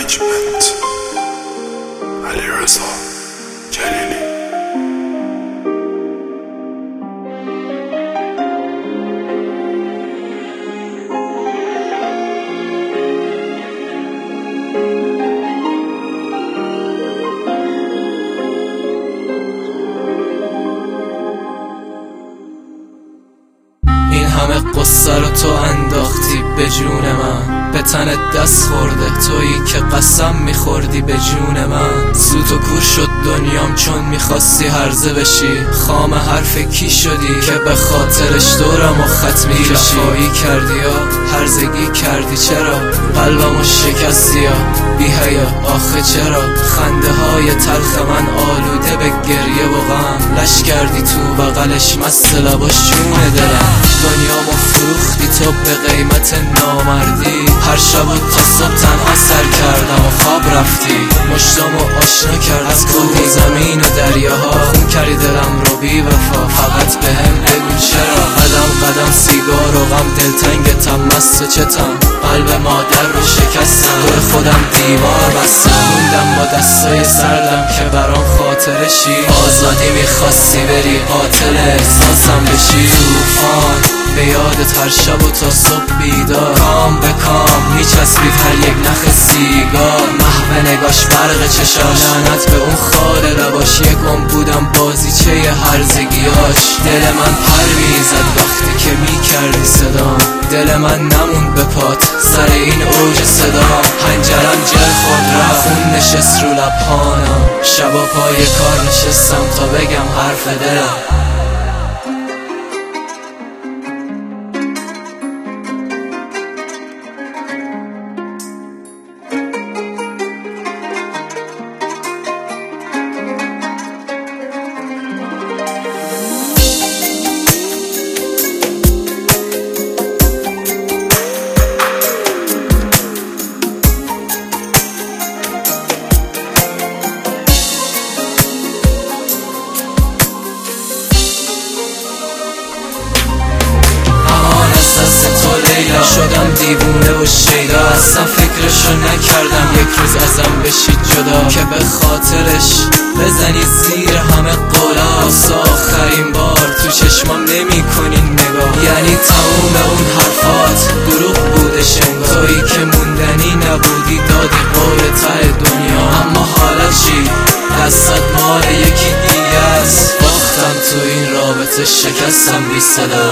منیجمنت علیرضا جلیلی. همه قصه رو تو انداختی به جون من، به تنت دست خورده تویی که قسم میخوردی به جون من. زود و کور شد دنیام چون میخواستی هرزه بشی، خام حرف کی شدی که به خاطرش دورم و ختمی کشی. رفایی کردی یا هرزگی کردی، چرا قلبمو شکستی یا بی حیا آخه چرا؟ خنده های تلخ من آلوده به گریه و غم، لش کردی تو بغلش مست لباش جون دلم. دنیامو فروختی تو به قیمت نامردی، هر شب و تا صبح تنها سر کردم و خواب رفتی. مشتامو آشنا کرد از کوه و زمین و دریاها، خون کردی دلم رو بی وفا، فقط به هم بگو چرا؟ قدم قدم سیگار و غم، دلتنگتم مست چتم، قلب مادر رو شکستم، دور خودم دیوار بستم. موندم با دستای سردم که برام خاطرشی، آزادی میخواستی بری قاتل احساسم بشی. توفان به یادت هر شب و تا صبح بیدار، کام به کام میچسبید هر یک نخ سیگار، محو نگاش برق چشاش، لعنت به اون خال لباش. یکم بودم بازیچه هرزگیاش، دل من پر میزد وقتی که میکردی صدام، دل من نموند به پات سر این اوج صدا. پنجرم جر خود رفت، خون نشست رو لبخانم، شبا پای کار نشستم تا بگم حرف دلم. شدم دیوونه و شیدا، اصلا فکرشو نکردم یک روز ازم بشید جدا، که به خاطرش بزنی زیر همه قولا. آخرین بار تو چشمام نمی کنی نگاه، یعنی تموم اون حرفات دروغ بودش انگار. تویی که موندنی نبودی دادی قول ته دنیا، اما حالا چی؟ دستت مال یکی دیگه است. باختم تو این رابطه، شکستم بی صدا،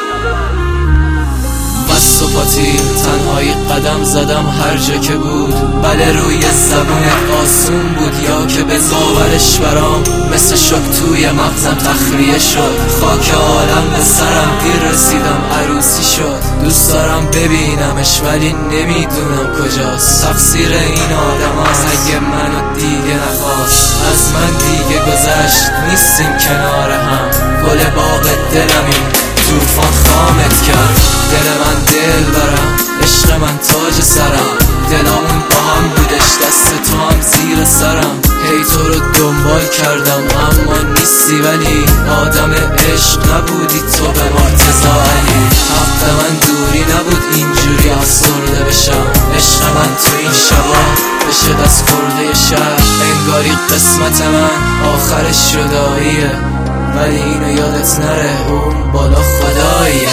بست و پاتی تنهایی قدم زدم هر جا که بود. بله روی زبونت آسون بود، یا که به باورش برام مثل شک توی مغزم تخلیه شد. خاک عالم به سرم دیر رسیدم عروسی شد. دوست دارم ببینمش ولی نمیدونم کجاست، تقصیر این آدم هاست اگه منو دیگه نخواست. از من دیگه گذشت نیستیم کنار هم، گل باغ دلمی توفان خامت کرد. دل من دل برم، عشق من تاج سرم، دلامون با هم بودش دست تو هم زیر سرم. هی تو رو دنبال کردم اما نیستی، ولی آدم عشق نبودی تو به مرتضی علی. حق من دوری نبود اینجوری افسرده بشم، عشق من تو این شبا بشه دست خورده شهر. انگاری قسمت من آخرش جداییه، ولی اینو یادت نره اون بالا خداییه.